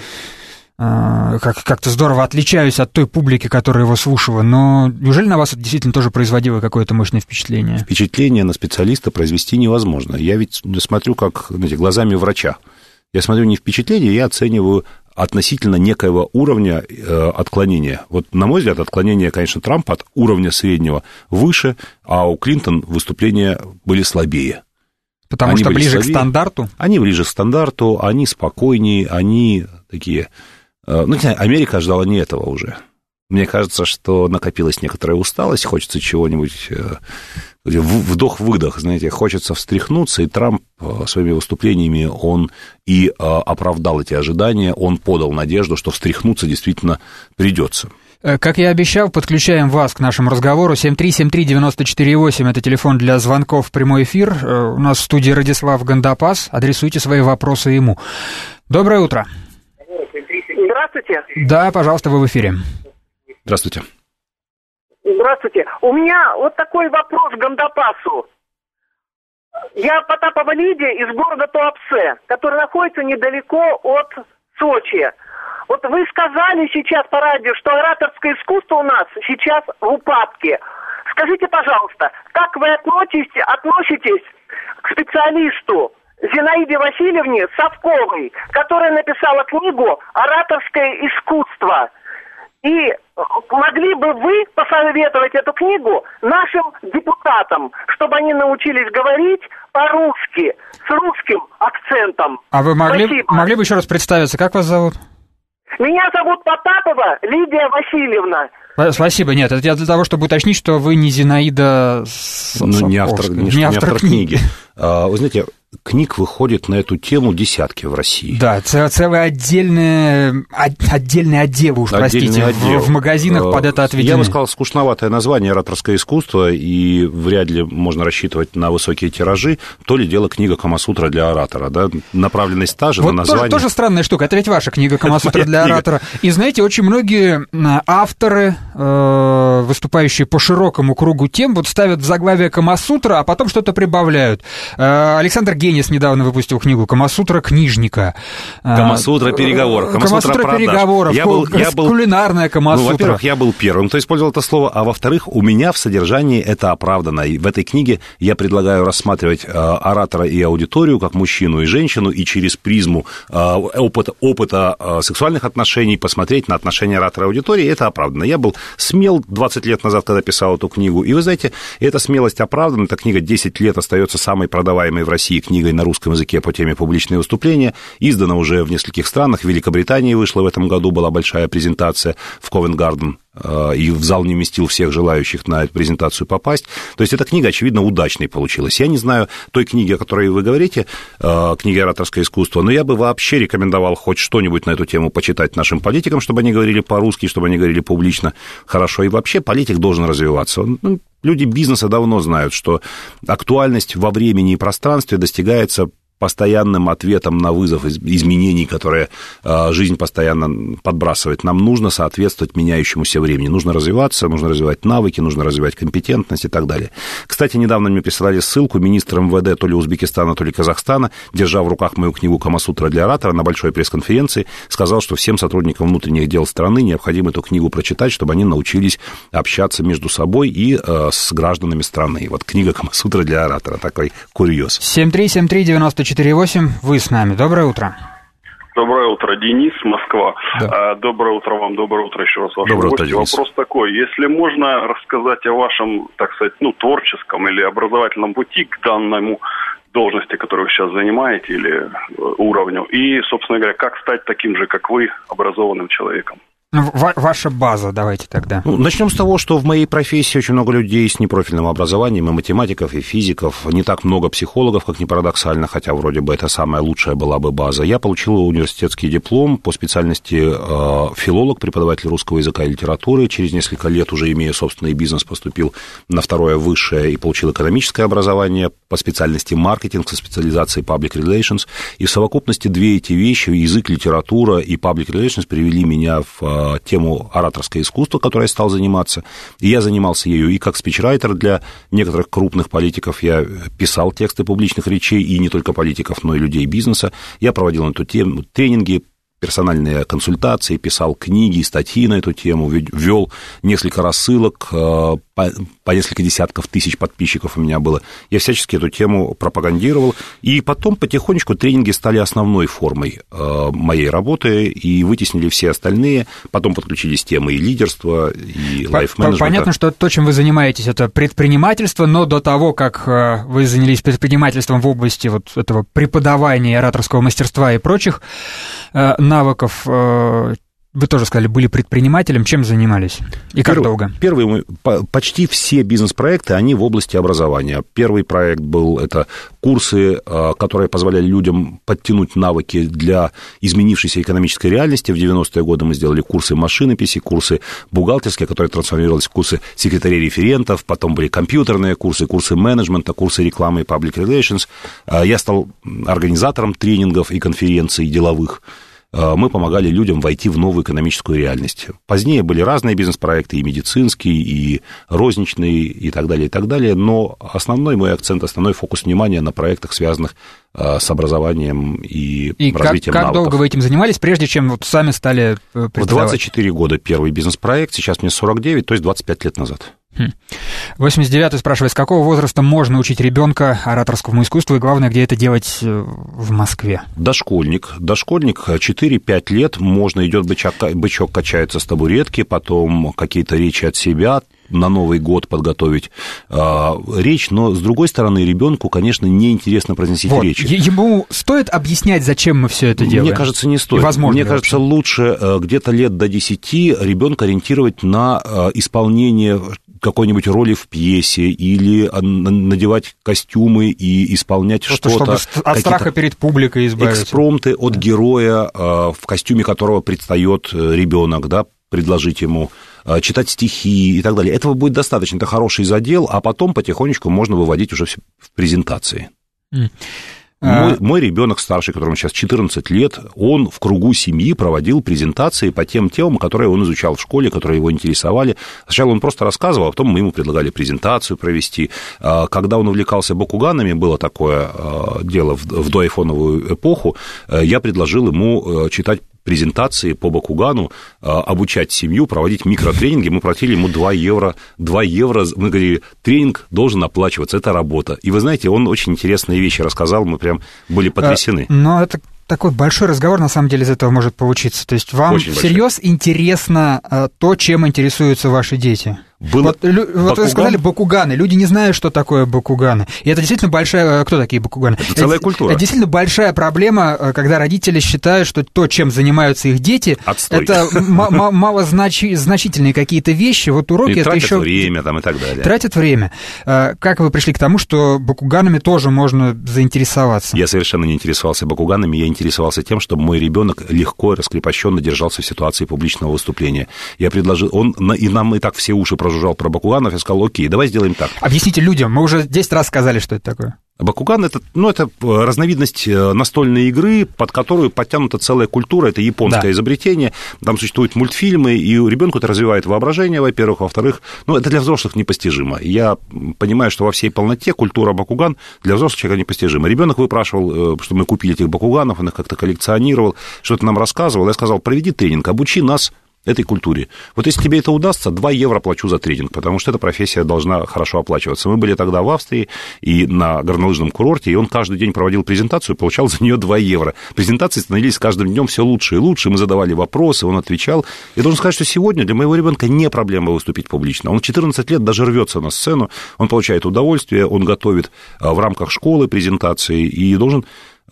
как- как-то здорово отличаюсь от той публики, которая его слушала, но неужели на вас это действительно тоже производило какое-то мощное впечатление? Впечатление на специалиста произвести невозможно. Я ведь смотрю как, знаете, глазами врача. Я смотрю не впечатление, я оцениваю относительно некоего уровня э, отклонения. Вот, на мой взгляд, отклонение, конечно, Трампа от уровня среднего выше, а у Клинтон выступления были слабее. Потому они что ближе слабее, к стандарту? Они ближе к стандарту, они спокойнее, они такие... Э, ну, не знаю, Америка ожидала не этого уже. Мне кажется, что накопилась некоторая усталость, хочется чего-нибудь... Э, вдох-выдох, знаете, хочется встряхнуться, и Трамп своими выступлениями, он и оправдал эти ожидания, он подал надежду, что встряхнуться действительно придется. Как я обещал, подключаем вас к нашему разговору. семь три семь три девять четыре восемь, это телефон для звонков в прямой эфир. У нас в студии Радислав Гандапас. Адресуйте свои вопросы ему. Доброе утро. Здравствуйте. Да, пожалуйста, вы в эфире. Здравствуйте. Здравствуйте. У меня вот такой вопрос к Гандапасу. Я Потапова Лидия из города Туапсе, который находится недалеко от Сочи. Вот вы сказали сейчас по радио, что ораторское искусство у нас сейчас в упадке. Скажите, пожалуйста, как вы относитесь, относитесь к специалисту Зинаиде Васильевне Совковой, которая написала книгу «Ораторское искусство»? И могли бы вы посоветовать эту книгу нашим депутатам, чтобы они научились говорить по-русски, с русским акцентом? А вы могли, могли бы еще раз представиться, как вас зовут? Меня зовут Потапова Лидия Васильевна. Спасибо. Нет, это я для того, чтобы уточнить, что вы не Зинаида Совковская. Ну, не автор, не, не автор, автор книги. книги. А, вы знаете, книг выходит на эту тему десятки в России. Да, целый отдельный, отдельный отдел, уж простите, отдел. В, в магазинах под это отведены. Я бы сказал, скучноватое название «Ораторское искусство», и вряд ли можно рассчитывать на высокие тиражи. То ли дело книга «Камасутра для оратора», да, направленность та же, вот на название. Тоже, тоже странная штука, это ведь ваша книга «Камасутра для оратора». И знаете, очень многие авторы, выступающие по широкому кругу тем, вот ставят в заглавие «Камасутра», а потом что-то прибавляют. Александр Генис недавно выпустил книгу «Камасутра книжника». «Камасутра переговоров». «Камасутра переговоров», я был, я был, кулинарная «Камасутра». Ну, во-первых, я был первым, кто использовал это слово, а во-вторых, у меня в содержании это оправдано. И в этой книге я предлагаю рассматривать оратора и аудиторию как мужчину и женщину, и через призму опыта, опыта сексуальных отношений посмотреть на отношения оратора и аудитории. Это оправдано. Я был смел двадцать лет назад, когда писал эту книгу, и вы знаете, эта смелость оправдана. Эта книга десять лет остается самой продаваемой в России книгой на русском языке по теме «Публичные выступления». Издана уже в нескольких странах. В Великобритании вышла в этом году, была большая презентация в Ковент-Гарден, и в зал не вместил всех желающих на эту презентацию попасть. То есть эта книга, очевидно, удачной получилась. Я не знаю той книги, о которой вы говорите, книги «Ораторское искусство», но я бы вообще рекомендовал хоть что-нибудь на эту тему почитать нашим политикам, чтобы они говорили по-русски, чтобы они говорили публично хорошо. И вообще политик должен развиваться. Ну, люди бизнеса давно знают, что актуальность во времени и пространстве достигается постоянным ответом на вызов изменений, которые жизнь постоянно подбрасывает. Нам нужно соответствовать меняющемуся времени. Нужно развиваться, нужно развивать навыки, нужно развивать компетентность и так далее. Кстати, недавно мне присылали ссылку. Министр эм вэ дэ то ли Узбекистана, то ли Казахстана, держа в руках мою книгу «Камасутра для оратора» на большой пресс-конференции, сказал, что всем сотрудникам внутренних дел страны необходимо эту книгу прочитать, чтобы они научились общаться между собой и э, с гражданами страны. Вот книга «Камасутра для оратора». Такой курьез. семь три семь три девяносто четыре восемь. Вы с нами. Доброе утро. Доброе утро, Денис, Москва. Да. Доброе утро вам, доброе утро еще раз вашему Доброе утро, гостю. Денис. Вопрос такой, если можно рассказать о вашем, так сказать, ну, творческом или образовательном пути к данному должности, которую вы сейчас занимаете, или уровню, и, собственно говоря, как стать таким же, как вы, образованным человеком? В- ваша база, давайте тогда. Ну, начнем с того, что в моей профессии очень много людей с непрофильным образованием, и математиков, и физиков, не так много психологов, как ни парадоксально, хотя вроде бы это самая лучшая была бы база. Я получил университетский диплом по специальности э, филолог, преподаватель русского языка и литературы. Через несколько лет, уже имея собственный бизнес, поступил на второе высшее и получил экономическое образование по специальности маркетинг со специализацией public relations. И в совокупности две эти вещи, язык, литература и public relations, привели меня в тему ораторское искусство, которой я стал заниматься. И я занимался ею и как спичрайтер для некоторых крупных политиков. Я писал тексты публичных речей, и не только политиков, но и людей бизнеса. Я проводил на эту тему тренинги, персональные консультации, писал книги, статьи на эту тему, вел несколько рассылок, по, по несколько десятков тысяч подписчиков у меня было. Я всячески эту тему пропагандировал, и потом потихонечку тренинги стали основной формой моей работы и вытеснили все остальные. Потом подключились темы и лидерства, и лайф-менеджмента. Понятно, что то, чем вы занимаетесь, это предпринимательство, но до того, как вы занялись предпринимательством в области вот этого преподавания ораторского мастерства и прочих навыков, вы тоже сказали, были предпринимателем, чем занимались и как Первый, долго? Первый, почти все бизнес-проекты, они в области образования. Первый проект был, это курсы, которые позволяли людям подтянуть навыки для изменившейся экономической реальности. В девяностые годы мы сделали курсы машинописи, курсы бухгалтерские, которые трансформировались в курсы секретарей-референтов, потом были компьютерные курсы, курсы менеджмента, курсы рекламы и public relations. Я стал организатором тренингов и конференций деловых. Мы помогали людям войти в новую экономическую реальность. Позднее были разные бизнес-проекты, и медицинские, и розничные, и так далее, и так далее, но основной мой акцент, основной фокус внимания на проектах, связанных с образованием и, и развитием как, как навыков. долго вы этим занимались, прежде чем вот сами стали преподавать? В двадцать четыре года первый бизнес-проект, сейчас мне сорок девять, то есть двадцать пять лет назад. восемьдесят девятый спрашивает, с какого возраста можно учить ребенка ораторскому искусству, и главное, где это делать в Москве? Дошкольник. Дошкольник четыре-пять лет, можно, идет бычок, бычок качается с табуретки, потом какие-то речи от себя, на Новый год подготовить э, речь, но, с другой стороны, ребенку, конечно, неинтересно произносить вот. речи. Ему стоит объяснять, зачем мы все это делаем? Мне кажется, не стоит. Возможно, Мне кажется, вообще лучше э, где-то лет до десяти ребенка ориентировать на э, исполнение какой-нибудь роли в пьесе или надевать костюмы и исполнять просто что-то. Чтобы от страха перед публикой избавиться. Экспромты от героя, в костюме которого предстает ребенок, да, предложить ему читать стихи и так далее. Этого будет достаточно, это хороший задел, а потом потихонечку можно выводить уже в презентации. Mm. Мой, мой ребенок старший, которому сейчас четырнадцать лет, он в кругу семьи проводил презентации по тем темам, которые он изучал в школе, которые его интересовали. Сначала он просто рассказывал, а потом мы ему предлагали презентацию провести. Когда он увлекался бакуганами, было такое дело в доайфоновую эпоху, я предложил ему читать презентации по бакугану, обучать семью, проводить микротренинги. Мы платили ему два евро. два евро, мы говорили, тренинг должен оплачиваться, это работа. И вы знаете, он очень интересные вещи рассказал, мы прям были потрясены. Но это такой большой разговор, на самом деле, из этого может получиться. То есть вам всерьез интересно то, чем интересуются ваши дети? Было... Вот, вот вы сказали бакуганы. Люди не знают, что такое бакуганы. И это действительно большая... Кто такие бакуганы? Это целая это, культура. Это действительно большая проблема, когда родители считают, что то, чем занимаются их дети, отстой. Это малозначительные какие-то вещи. Вот уроки... И это тратят еще... время там и так далее. Тратят время. Как вы пришли к тому, что бакуганами тоже можно заинтересоваться? Я совершенно не интересовался бакуганами, я интересовался тем, чтобы мой ребенок легко и раскрепощенно держался в ситуации публичного выступления. Я предложил... Он... И нам и так все уши прожужжал про бакуганов, я сказал, окей, давай сделаем так. Объясните людям, мы уже десять раз сказали, что это такое. Бакуган это, ну, это разновидность настольной игры, под которую подтянута целая культура, это японское да. изобретение, там существуют мультфильмы, и ребенку это развивает воображение, во-первых, во-вторых, ну, это для взрослых непостижимо. Я понимаю, что во всей полноте культура Бакуган для взрослых человека непостижима. Ребенок выпрашивал, чтобы мы купили этих Бакуганов, он их как-то коллекционировал, что-то нам рассказывал, я сказал, проведи тренинг, обучи нас этой культуре. Вот если тебе это удастся, два евро плачу за тренинг, потому что эта профессия должна хорошо оплачиваться. Мы были тогда в Австрии и на горнолыжном курорте, и он каждый день проводил презентацию, получал за нее два евро. Презентации становились с каждым днем все лучше и лучше, мы задавали вопросы, он отвечал. Я должен сказать, что сегодня для моего ребенка не проблема выступить публично. Он в четырнадцать лет даже рвется на сцену, он получает удовольствие, он готовит в рамках школы презентации и должен...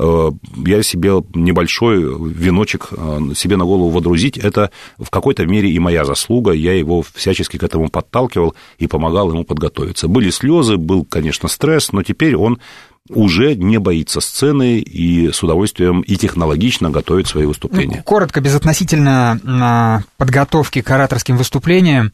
я себе небольшой веночек себе на голову водрузить, это в какой-то мере и моя заслуга, я его всячески к этому подталкивал и помогал ему подготовиться. Были слезы, был, конечно, стресс, но теперь он уже не боится сцены и с удовольствием и технологично готовит свои выступления. Ну, коротко, безотносительно подготовки к ораторским выступлениям,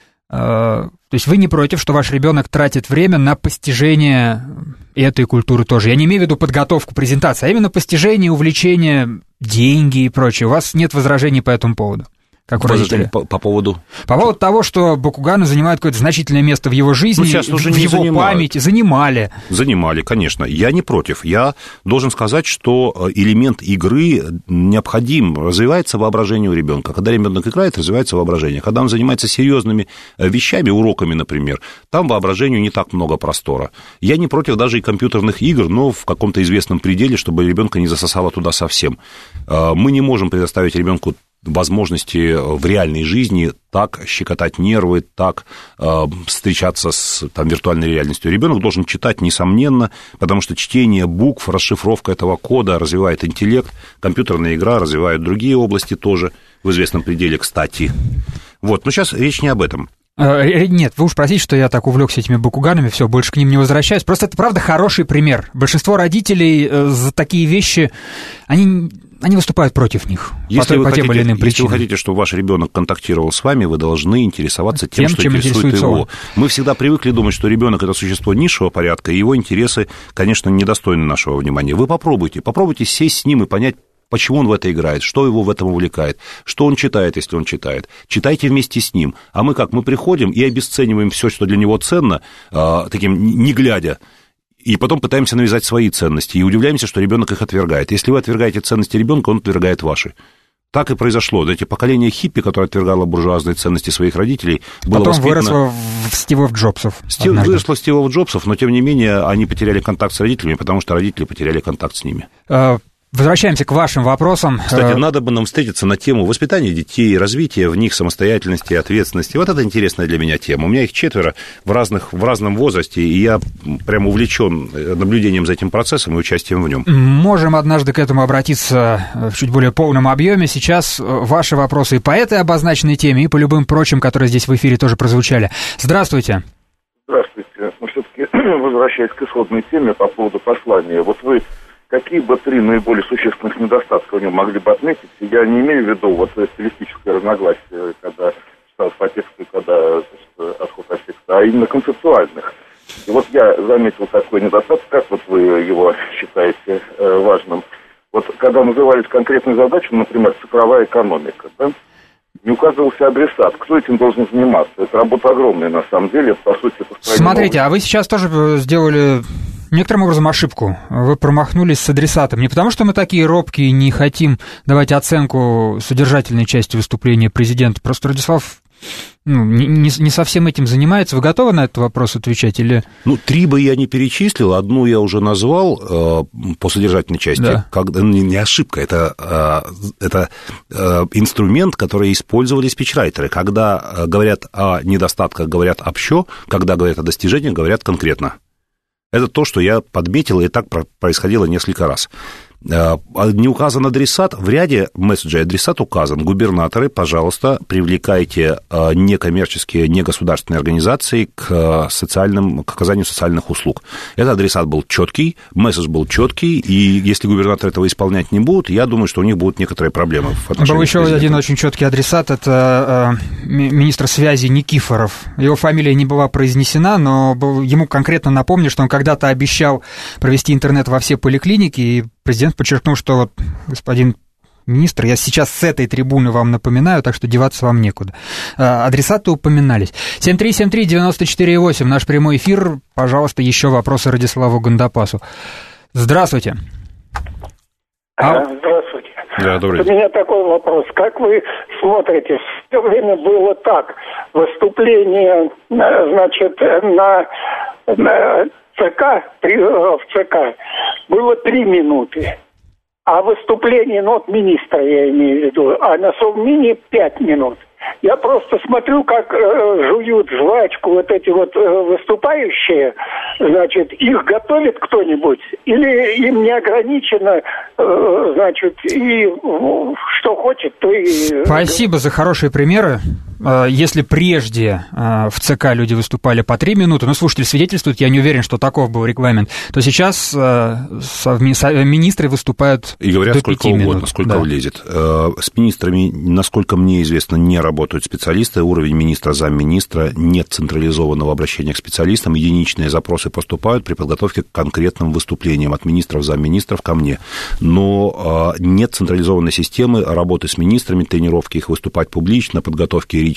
то есть вы не против, что ваш ребенок тратит время на постижение этой культуры тоже? Я не имею в виду подготовку презентации, а именно постижение, увлечение, деньги и прочее. У вас нет возражений по этому поводу? Как у родителей? По, по поводу? По поводу того, что бакуганы занимают какое-то значительное место в его жизни, ну, сейчас уже в его занимают. Памяти, занимали. Занимали, конечно. Я не против. Я должен сказать, что элемент игры необходим. Развивается воображение у ребенка. Когда ребенок играет, развивается воображение. Когда он занимается серьезными вещами, уроками, например, там воображению не так много простора. Я не против даже и компьютерных игр, но в каком-то известном пределе, чтобы ребенка не засосало туда совсем. Мы не можем предоставить ребенку возможности в реальной жизни так щекотать нервы, так э, встречаться с там, виртуальной реальностью. Ребенок должен читать, несомненно, потому что чтение букв, расшифровка этого кода развивает интеллект, компьютерная игра развивает другие области тоже, в известном пределе, кстати. Вот, но сейчас речь не об этом. Нет, вы уж простите, что я так увлекся этими бакуганами, все, больше к ним не возвращаюсь. Просто это, правда, хороший пример. Большинство родителей за такие вещи, они, они выступают против них если по, вы по хотите, тем или иным причинам. Если вы хотите, чтобы ваш ребенок контактировал с вами, вы должны интересоваться тем, тем что чем интересует его. Он. Мы всегда привыкли думать, что ребенок это существо низшего порядка, и его интересы, конечно, недостойны нашего внимания. Вы попробуйте, попробуйте сесть с ним и понять, почему он в это играет, что его в этом увлекает, что он читает, если он читает. Читайте вместе с ним. А мы как? Мы приходим и обесцениваем все, что для него ценно, таким не глядя, и потом пытаемся навязать свои ценности, и удивляемся, что ребенок их отвергает. Если вы отвергаете ценности ребенка, он отвергает ваши. Так и произошло. Эти поколения хиппи, которое отвергало буржуазные ценности своих родителей, было потом воспитано... выросло в Стивов Джобсов. Стив... Выросло в Стивов Джобсов, но, тем не менее, они потеряли контакт с родителями, потому что родители потеряли контакт с ними. Возвращаемся к вашим вопросам. Кстати, надо бы нам встретиться на тему воспитания детей, развития в них самостоятельности и ответственности. Вот это интересная для меня тема. У меня их четверо в, разных, в разном возрасте, и я прям увлечен наблюдением за этим процессом и участием в нем. Можем однажды к этому обратиться в чуть более полном объеме. Сейчас ваши вопросы и по этой обозначенной теме, и по любым прочим, которые здесь в эфире тоже прозвучали. Здравствуйте. Здравствуйте. Мы все-таки, возвращаясь к исходной теме по поводу послания, вот вы какие бы три наиболее существенных недостатка в нем могли бы отметить? Я не имею в виду вот стилистическое разногласие, когда читал по тексту и когда значит, отход от текста, а именно концептуальных. И вот я заметил такой недостаток, как вот вы его считаете э, важным. Вот когда назывались конкретные задачи, например, цифровая экономика, да, не указывался адресат, кто этим должен заниматься. Это работа огромная, на самом деле, это, по сути... Смотрите, новых... а вы сейчас тоже сделали... некоторым образом ошибку. Вы промахнулись с адресатом. Не потому, что мы такие робкие, не хотим давать оценку содержательной части выступления президента. Просто Радислав ну, не, не совсем этим занимается. Вы готовы на этот вопрос отвечать? Или... Ну, три бы я не перечислил. Одну я уже назвал э, по содержательной части. Да. Как, не, не ошибка, это, э, это э, инструмент, который использовали спичрайтеры. Когда говорят о недостатках, говорят общо. Когда говорят о достижениях, говорят конкретно. Это то, что я подметил, и так происходило несколько раз. Не указан адресат, в ряде месседжей адресат указан. Губернаторы, пожалуйста, привлекайте некоммерческие, негосударственные организации к, социальным, к оказанию социальных услуг. Этот адресат был четкий, месседж был четкий, и если губернаторы этого исполнять не будут, я думаю, что у них будут некоторые проблемы. Был еще один очень четкий адресат, это э, министр связи Никифоров. Его фамилия не была произнесена, но был, ему конкретно напомню, что он когда-то обещал провести интернет во все поликлиники, и президент подчеркнул, что вот господин министр, я сейчас с этой трибуны вам напоминаю, так что деваться вам некуда. Адресаты упоминались. семь три семь три девять четыре восемь, наш прямой эфир. Пожалуйста, еще вопросы Радиславу Гандапасу. Здравствуйте. А... Здравствуйте. Да, добрый день. У меня такой вопрос. Как вы смотрите, все время было так, выступление, значит, на, на ЦК, при, в ЦК было три минуты, а выступление, ну, от министра я имею в виду, а на Совмине пять минут. Я просто смотрю, как э, жуют жвачку вот эти вот э, выступающие, значит, их готовит кто-нибудь, или им не ограничено, э, значит, и э, что хочет, то и... Спасибо за хорошие примеры. Если прежде в ЦК люди выступали по три минуты, ну, слушатель свидетельствует, я не уверен, что таков был регламент, то сейчас министры выступают и говорят до сколько пяти угодно, минут. сколько Да. влезет. С министрами, насколько мне известно, не работают специалисты. Уровень министра, замминистра, нет централизованного обращения к специалистам. Единичные запросы поступают при подготовке к конкретным выступлениям от министров, замминистров ко мне. Но нет централизованной системы работы с министрами, тренировки их выступать публично, подготовки речей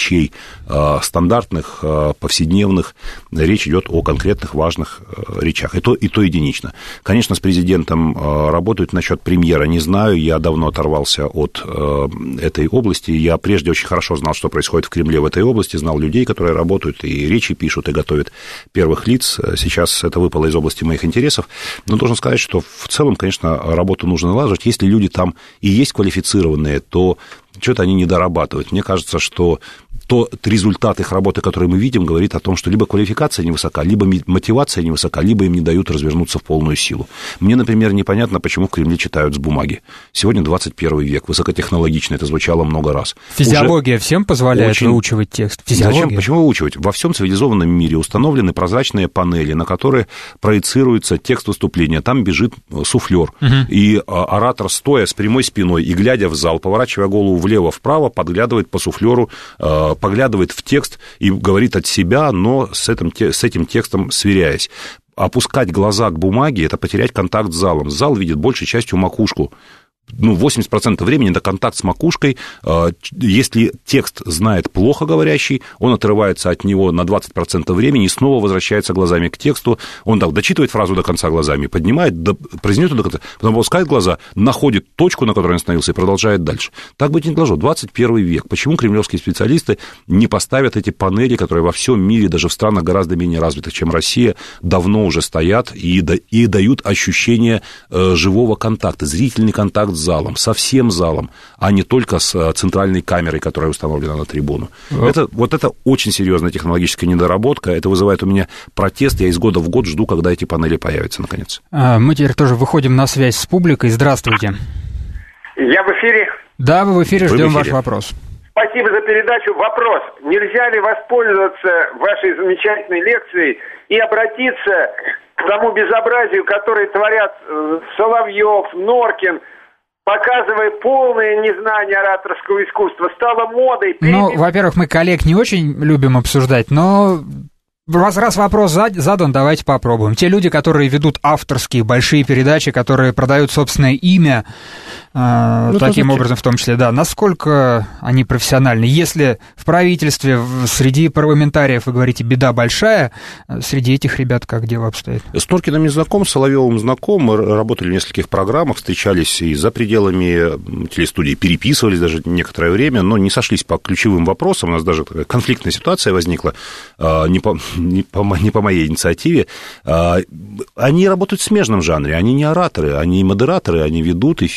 стандартных, повседневных. Речь идет о конкретных важных речах. И то, и то единично. Конечно, с президентом работают насчет премьера, не знаю. Я давно оторвался от этой области. Я прежде очень хорошо знал, что происходит в Кремле в этой области, знал людей, которые работают и речи пишут, и готовят первых лиц. Сейчас это выпало из области моих интересов. Но должен сказать, что в целом, конечно, работу нужно налаживать. Если люди там и есть квалифицированные, то что-то они не дорабатывают. Мне кажется, что тот результат их работы, который мы видим, говорит о том, что либо квалификация невысока, либо мотивация невысока, либо им не дают развернуться в полную силу. Мне, например, непонятно, почему в Кремле читают с бумаги. Сегодня двадцать первый век, высокотехнологично, это звучало много раз. Физиология Уже всем позволяет очень... выучивать текст? Физиология? Зачем? Почему выучивать? Во всем цивилизованном мире установлены прозрачные панели, на которые проецируется текст выступления. Там бежит суфлер, угу. и оратор, стоя с прямой спиной и глядя в зал, поворачивая голову влево-вправо, подглядывает по суфлеру, поглядывает в текст и говорит от себя, но с этим, с этим текстом сверяясь. Опускать глаза к бумаге – это потерять контакт с залом. Зал видит большей частью макушку. Ну, восемьдесят процентов времени это контакт с макушкой. Если текст знает плохо говорящий, он отрывается от него на двадцать процентов времени и снова возвращается глазами к тексту. Он так дочитывает фразу до конца глазами, поднимает, произнесет до конца, потом опускает глаза, находит точку, на которой он остановился, и продолжает дальше. Так быть не должно. двадцать первый век. Почему кремлевские специалисты не поставят эти панели, которые во всем мире, даже в странах гораздо менее развитых, чем Россия, давно уже стоят и, и дают ощущение живого контакта, зрительный контакт с залом, со всем залом, а не только с центральной камерой, которая установлена на трибуну. Вот это, вот это очень серьезная технологическая недоработка, это вызывает у меня протест, я из года в год жду, когда эти панели появятся, наконец. Мы теперь тоже выходим на связь с публикой. Здравствуйте. Я в эфире? Да, вы в эфире, вы ждем в эфире. ваш вопрос. Спасибо за передачу. Вопрос. Нельзя ли воспользоваться вашей замечательной лекцией и обратиться к тому безобразию, которое творят Соловьев, Норкин, показывая полное незнание ораторского искусства, стало модой. Ну, во-первых, мы коллег не очень любим обсуждать, но раз, раз вопрос задан, давайте попробуем. Те люди, которые ведут авторские большие передачи, которые продают собственное имя, э, ну, таким образом в том числе, да, насколько они профессиональны? Если в правительстве, среди парламентариев, вы говорите, беда большая, среди этих ребят как дело обстоит? С Норкиным не знаком, с Соловьевым знаком, мы работали в нескольких программах, встречались и за пределами телестудии, переписывались даже некоторое время, но не сошлись по ключевым вопросам, у нас даже такая конфликтная ситуация возникла, не по... Не по, не по моей инициативе, они работают в смежном жанре, они не ораторы, они модераторы, они ведут эфир, у них есть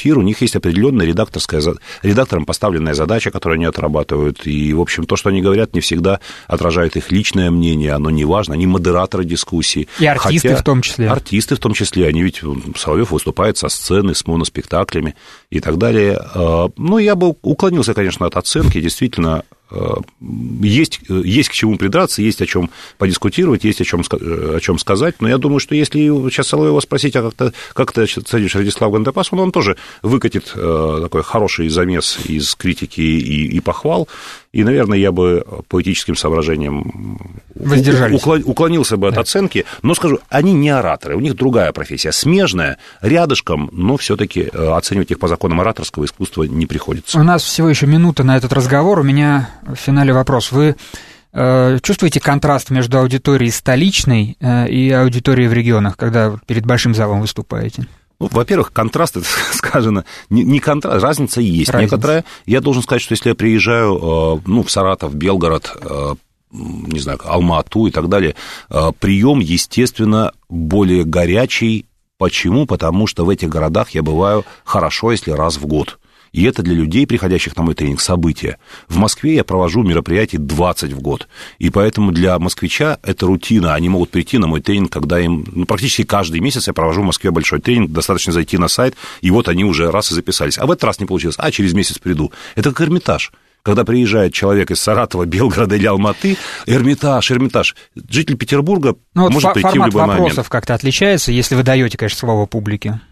есть определенная редакторская, редактором поставленная задача, которую они отрабатывают, и, в общем, то, что они говорят, не всегда отражает их личное мнение, оно не важно, они модераторы дискуссий. И артисты Хотя, в том числе. Артисты в том числе, они ведь, Соловьев выступает со сцены, с моноспектаклями и так далее. Ну, я бы уклонился, конечно, от оценки, действительно, есть, есть к чему придраться, есть о чем подискутировать, есть о чем, о чем сказать, но я думаю, что если сейчас Соловьева спросить, а как ты, как ты ценишь Радислава Гандапаса, он, он тоже выкатит такой хороший замес из критики и, и похвал, и, наверное, я бы по этическим соображениям уклонился бы от оценки, но скажу, они не ораторы, у них другая профессия, смежная, рядышком, но все-таки оценивать их по законам ораторского искусства не приходится. У нас всего еще минута на этот разговор, у меня в финале вопрос. Вы э, чувствуете контраст между аудиторией столичной э, и аудиторией в регионах, когда перед большим залом выступаете? Ну, во-первых, контраст, это сказано, не, не контраст, разница есть разница. Некоторая. Я должен сказать, что если я приезжаю э, ну, в Саратов, Белгород, э, не знаю, Алма-Ату и так далее, э, прием, естественно, более горячий. Почему? Потому что в этих городах я бываю хорошо, если раз в год. И это для людей, приходящих на мой тренинг, событие. В Москве я провожу мероприятий двадцать в год. И поэтому для москвича это рутина. Они могут прийти на мой тренинг, когда им... Ну, практически каждый месяц я провожу в Москве большой тренинг. Достаточно зайти на сайт, и вот они уже раз и записались. А в этот раз не получилось. А, через месяц приду. Это как Эрмитаж. Когда приезжает человек из Саратова, Белгорода или Алматы, Эрмитаж, Эрмитаж. Житель Петербурга ну, вот может прийти в любой момент. Формат вопросов как-то отличается, если вы даете, конечно, слово публике?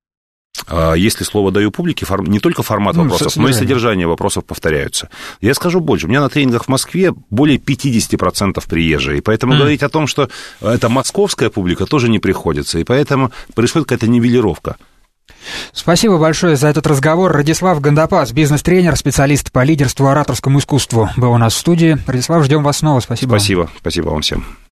Если слово даю публике, не только формат ну, вопросов, но и содержание вопросов повторяются. Я скажу больше. У меня на тренингах в Москве более пятьдесят процентов приезжие. И поэтому mm. говорить о том, что это московская публика, тоже не приходится. И поэтому происходит какая-то нивелировка. Спасибо большое за этот разговор. Радислав Гандапас, бизнес-тренер, специалист по лидерству и ораторскому искусству, был у нас в студии. Радислав, ждем вас снова. Спасибо. Спасибо. Спасибо вам всем.